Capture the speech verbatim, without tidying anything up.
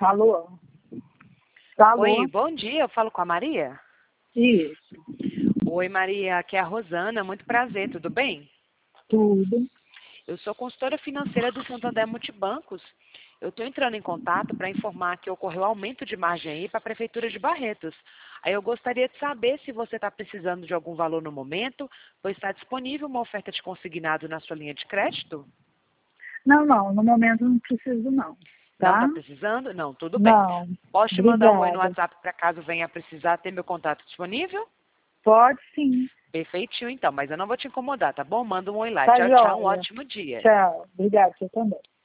Alô? Alô? Oi, bom dia, eu falo com a Maria? Isso, Oi, Maria, aqui é a Rosana, muito prazer, tudo bem? tudo. Eu sou consultora financeira do Santander Multibancos. Eu estou entrando em contato para informar que ocorreu aumento de margem aí para a Prefeitura de Barretos. Aí eu gostaria de saber se você está precisando de algum valor no momento, pois está disponível uma oferta de consignado na sua linha de crédito? Não, não, no momento não preciso não, Não tá? está precisando? Não, tudo bem. Não, Posso te mandar um oi no obrigada. WhatsApp para caso venha precisar ter meu contato disponível? Pode sim, Perfeitinho, então, mas eu não vou te incomodar, tá bom? Manda um oi lá. tá Tchau, tchau, um joia. ótimo dia. Tchau, obrigada, você também.